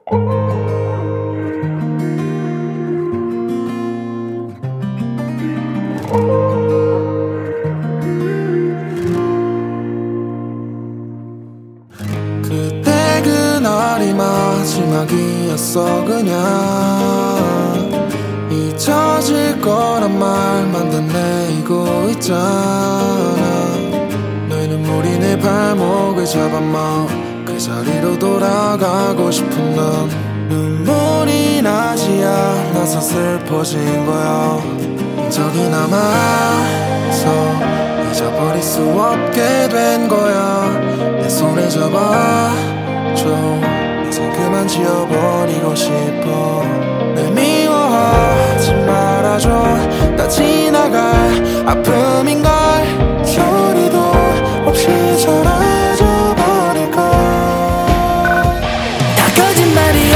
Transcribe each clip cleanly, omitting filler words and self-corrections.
그때 그날이 마지막이었어. 그냥 잊혀질 거란 말만 되뇌이고 있잖아. 너의 눈물이 내 발목을 잡아먹 그 자리로 돌아가고 싶은 넌 눈물이 나지 않아서 슬퍼진 거야. 적이 남아서 잊어버릴 수 없게 된 거야. 내 손을 잡아줘. 이제 그만 지워버리고 싶어. 날 미워하지 말아줘. 다 지나갈 아픔인걸. 소리도 없이 사라져버릴걸. 다 거짓말이야.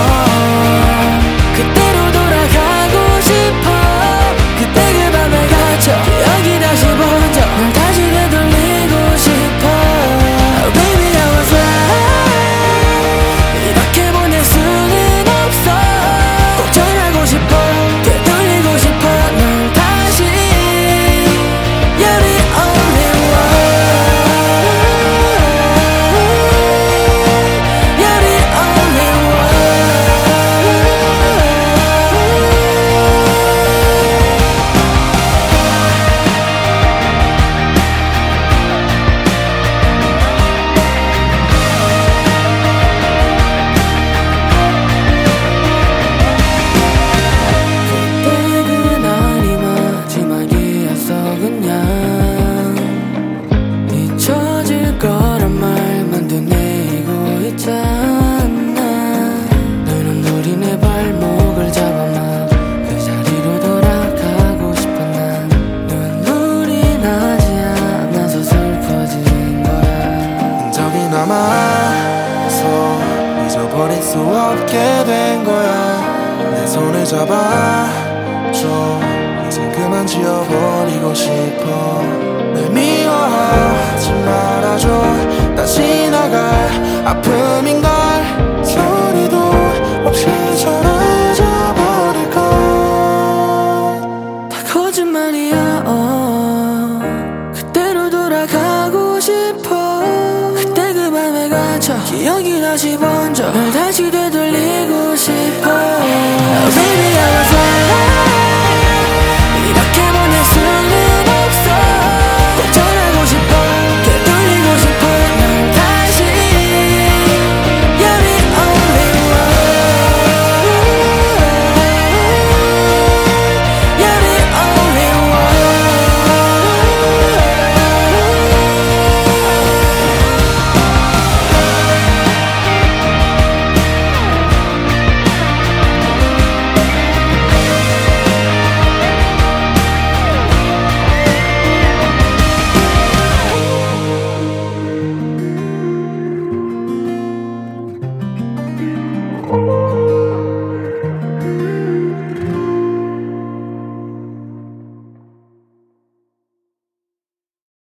그때로 돌아가고 싶어. 그때 그 밤에 갇혀 기억이 다시 번져 널 다시 되돌리고 싶어. Oh baby I was right. 이렇게 보낼 수는 없어. 꼭 전하고 싶어. 되돌리고 싶어 널 다시. You're the only one. You're the only 그때 그날이 마지막이었어. 그냥 잊혀질 거란 말만 되뇌이고 있잖아. 너의 눈물이 내 발목을 잡아막 그 자리로 돌아가고 싶어. 난 눈물이 나지 않아서 슬퍼진 거야. 적이 남아서 잊어버릴 수 없게 된 거야. 내 손을 잡아줘. 이제 그만 지워버리고 싶어. 날 미워하지 말아줘. 다 지나갈 아픔인걸. 소리도 없이 사라져버릴걸. 다 거짓말이야. 그때로 돌아가고 싶어. 그때 그 밤에 갇혀 기억이 다시 번져 널 다시